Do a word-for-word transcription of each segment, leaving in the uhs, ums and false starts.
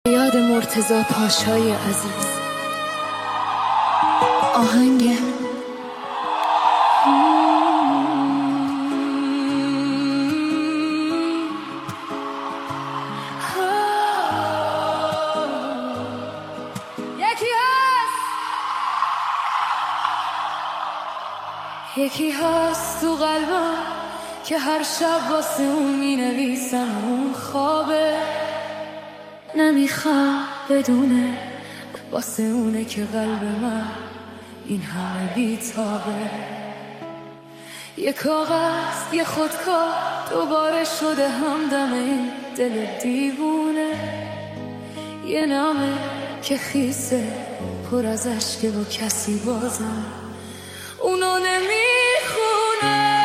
یاد مرتضی پاشای عزیز. آهنگ یکی هست یکی هست تو قلبم که هر شب واسه اون می نویسم اون خوابه، نمیخوام بدونه واسه اونه که قلب من این همه بیتابه. یه کاغذ یه خودکار دوباره شده همدم این دل دیوونه، یه نامه که خیسه پر از عشق و کسی بازم اونو نمیخونه.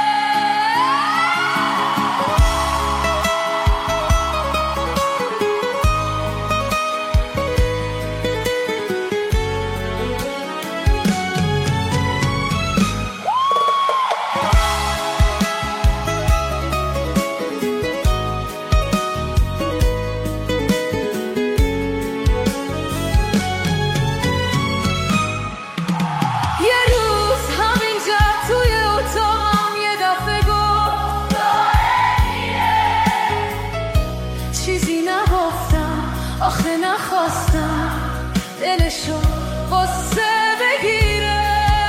آخه نخواستم دلشو قصه بگیره،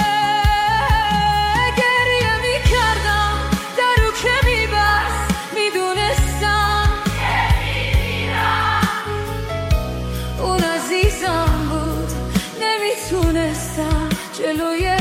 گریه میکردم درو که میبست، میدونستم که میمیرم. اون عزیزم بود نمیتونستم جلوی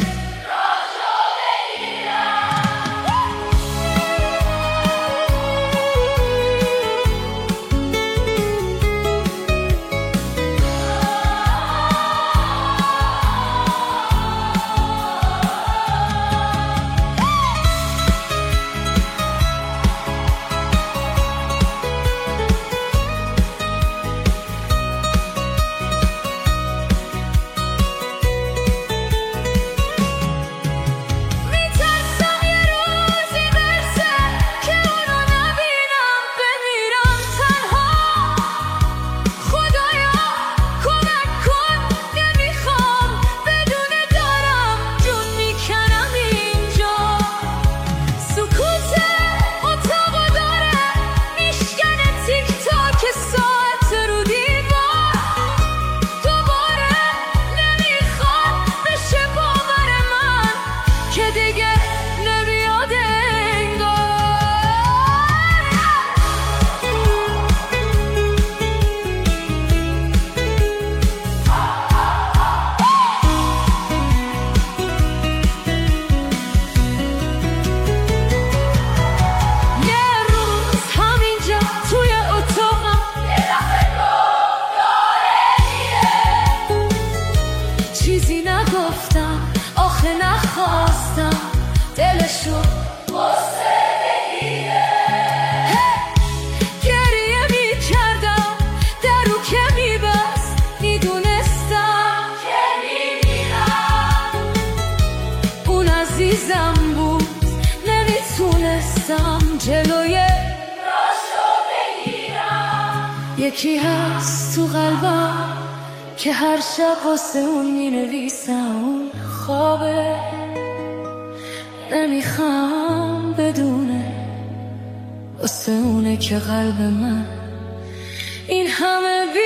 چیزی نگفتم، آخه نخواستم دلشو قصه بگیره، گریه میکردم درو که میبست، میدونستم که میمیرم. اون عزیزم بود نمیتونستم جلوی راشو بگیرم. یکی هست تو قلبم که هر شب واسه اون می نویسم اون خوابه، نمیخوام بدونه واسه اونه که قلب من این همه